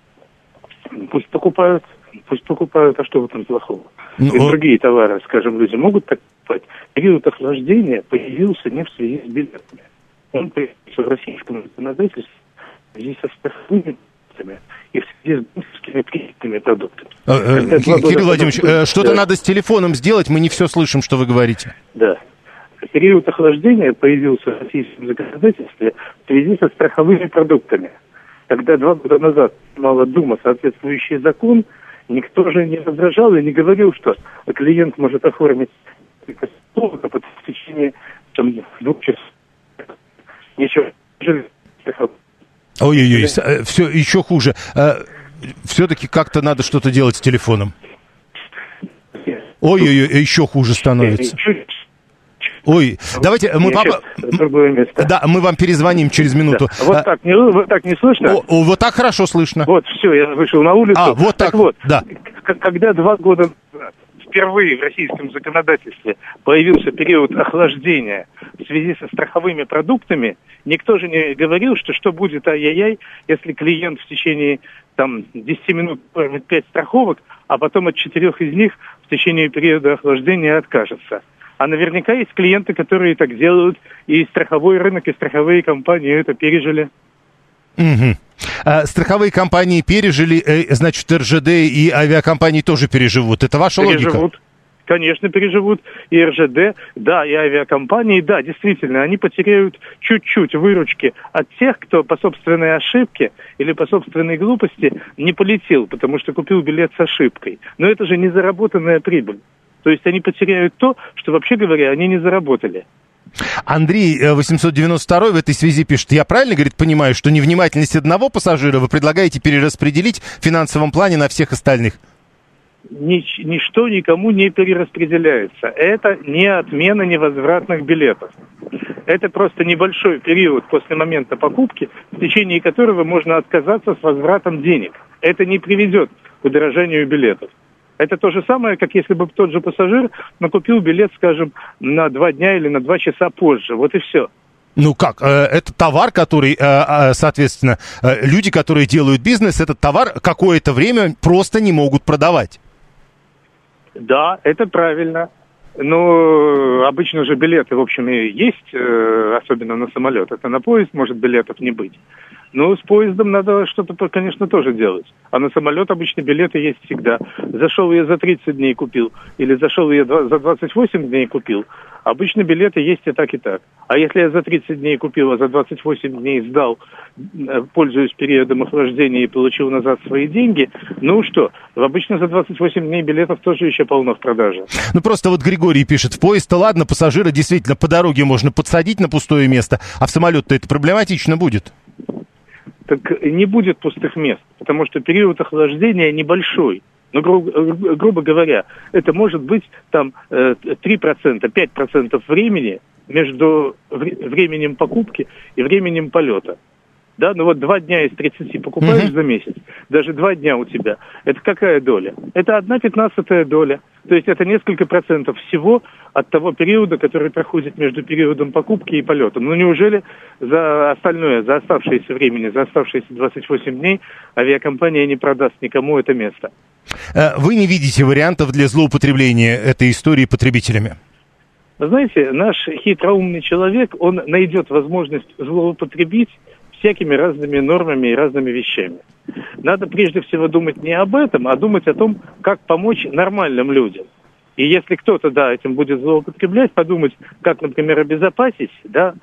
Пусть покупают, пусть покупают, а что в этом плохого? Ну, и другие товары, скажем, люди могут так покупать. Период охлаждения появился не в связи с билетами. Он появился в российском законодательстве в связи со страховыми и в связи с банковскими кредитными продуктами. Кирилл Владимирович, что-то да. надо с телефоном сделать, мы не все слышим, что вы говорите. Да. Период охлаждения появился в российском законодательстве в связи со страховыми продуктами. Когда два года назад принимала Дума соответствующий закон, никто же не возражал и не говорил, что клиент может оформить в течение там, двух часов. Ничего. Ой-ой-ой, все еще хуже. Все-таки как-то надо что-то делать с телефоном. Ой-ой-ой, еще хуже становится. Ой, давайте мы папа... Да, мы вам перезвоним через минуту. Да. Вот, так, не, вот так не слышно? О, о, вот так хорошо слышно. Вот, все, я вышел на улицу. А, вот так, так вот, да. Когда два года впервые в российском законодательстве появился период охлаждения в связи со страховыми продуктами, никто же не говорил, что что будет ай-яй-яй, если клиент в течение там, десяти минут оформит пять страховок, а потом от четырех из них в течение периода охлаждения откажется. А наверняка есть клиенты, которые так делают, и страховой рынок, и страховые компании это пережили. Угу. А, страховые компании пережили, э, значит, эр жэ дэ и авиакомпании тоже переживут. Это ваша переживут. логика? Конечно, переживут. И эр жэ дэ, да, и авиакомпании, да, действительно, они потеряют чуть-чуть выручки от тех, кто по собственной ошибке или по собственной глупости не полетел, потому что купил билет с ошибкой. Но это же не заработанная прибыль. То есть они потеряют то, что, вообще говоря, они не заработали. Андрей восемьсот девяносто второй в этой связи пишет, я правильно, говорит, понимаю, что невнимательность одного пассажира вы предлагаете перераспределить в финансовом плане на всех остальных? Нич- ничто никому не перераспределяется. Это не отмена невозвратных билетов. Это просто небольшой период после момента покупки, в течение которого можно отказаться с возвратом денег. Это не приведет к удорожанию билетов. Это то же самое, как если бы тот же пассажир накупил билет, скажем, на два дня или на два часа позже. Вот и все. Ну как, это товар, который, соответственно, люди, которые делают бизнес, этот товар какое-то время просто не могут продавать. Да, это правильно. Ну, обычно же билеты, в общем, и есть, особенно на самолет. Это на поезд может билетов не быть. Ну, с поездом надо что-то, конечно, тоже делать. А на самолет обычно билеты есть всегда. Зашел я за тридцать дней купил, или зашел я за двадцать восемь дней купил. Обычно билеты есть и так, и так. А если я за тридцать дней купил, а за двадцать восемь дней сдал, пользуясь периодом охлаждения и получил назад свои деньги, ну что, обычно за двадцать восемь дней билетов тоже еще полно в продаже. Ну просто вот Григорий пишет, в поезд-то ладно, пассажира действительно по дороге можно подсадить на пустое место, а в самолет-то это проблематично будет. Так не будет пустых мест, потому что период охлаждения небольшой. Ну, гру- гру- грубо говоря, это может быть там три процента, пять процентов времени между вре- временем покупки и временем полета. Да, ну вот два дня из тридцати покупаешь mm-hmm. за месяц, даже два дня у тебя. Это какая доля? Это одна пятнадцатая доля. То есть это несколько процентов всего от того периода, который проходит между периодом покупки и полетом. Ну неужели за остальное, за оставшееся времени, за оставшиеся двадцать восемь дней авиакомпания не продаст никому это место? Вы не видите вариантов для злоупотребления этой истории потребителями? Вы знаете, наш хитроумный человек, он найдет возможность злоупотребить всякими разными нормами и разными вещами. Надо прежде всего думать не об этом, а думать о том, как помочь нормальным людям. И если кто-то, да, этим будет злоупотреблять, подумать, как, например, обезопасить, да,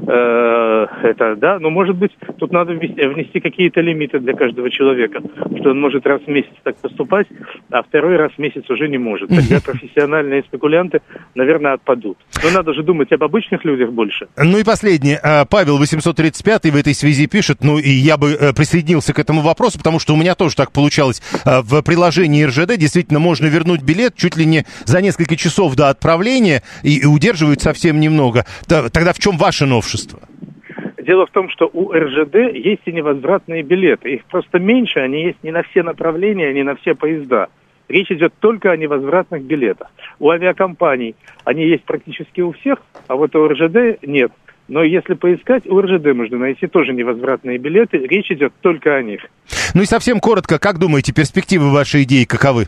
э, это, да, но, может быть, тут надо ввести, внести какие-то лимиты для каждого человека, что он может раз в месяц так поступать, а второй раз в месяц уже не может. Тогда профессиональные спекулянты, наверное, отпадут. Но надо же думать об обычных людях больше. Ну и последнее. Павел восемьсот тридцать пятый в этой связи пишет, ну и я бы присоединился к этому вопросу, потому что у меня тоже так получалось. В приложении эр жэ дэ действительно можно вернуть билет чуть ли не за несколько часов до отправления и, и удерживают совсем немного. Тогда в чем ваше новшество? Дело в том, что у эр жэ дэ есть и невозвратные билеты. Их просто меньше, они есть не на все направления, не на все поезда. Речь идет только о невозвратных билетах. У авиакомпаний они есть практически у всех, а вот у эр жэ дэ нет. Но если поискать, у эр жэ дэ можно найти тоже невозвратные билеты. Речь идет только о них. Ну и совсем коротко, как думаете, перспективы вашей идеи каковы?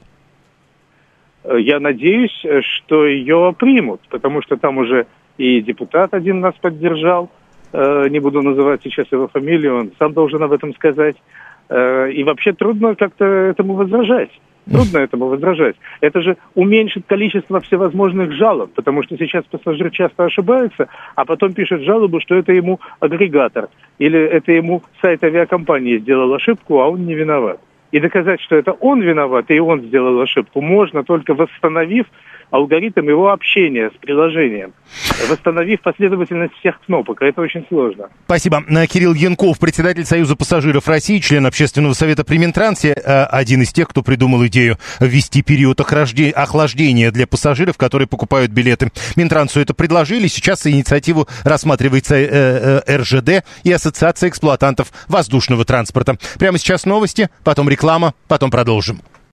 Я надеюсь, что ее примут, потому что там уже и депутат один нас поддержал, э, не буду называть сейчас его фамилию, он сам должен об этом сказать. Э, и вообще трудно как-то этому возражать. Трудно этому возражать. Это же уменьшит количество всевозможных жалоб, потому что сейчас пассажир часто ошибается, а потом пишет жалобу, что это ему агрегатор, или это ему сайт авиакомпании сделал ошибку, а он не виноват. И доказать, что это он виноват, и он сделал ошибку, можно только восстановив алгоритм его общения с приложением, восстановив последовательность всех кнопок, а это очень сложно. Спасибо. Кирилл Янков, председатель Союза пассажиров России, член общественного совета при Минтрансе, один из тех, кто придумал идею ввести период охлаждения для пассажиров, которые покупают билеты. Минтрансу это предложили, сейчас инициативу рассматривается эр жэ дэ и Ассоциация эксплуатантов воздушного транспорта. Прямо сейчас новости, потом реклама, потом продолжим.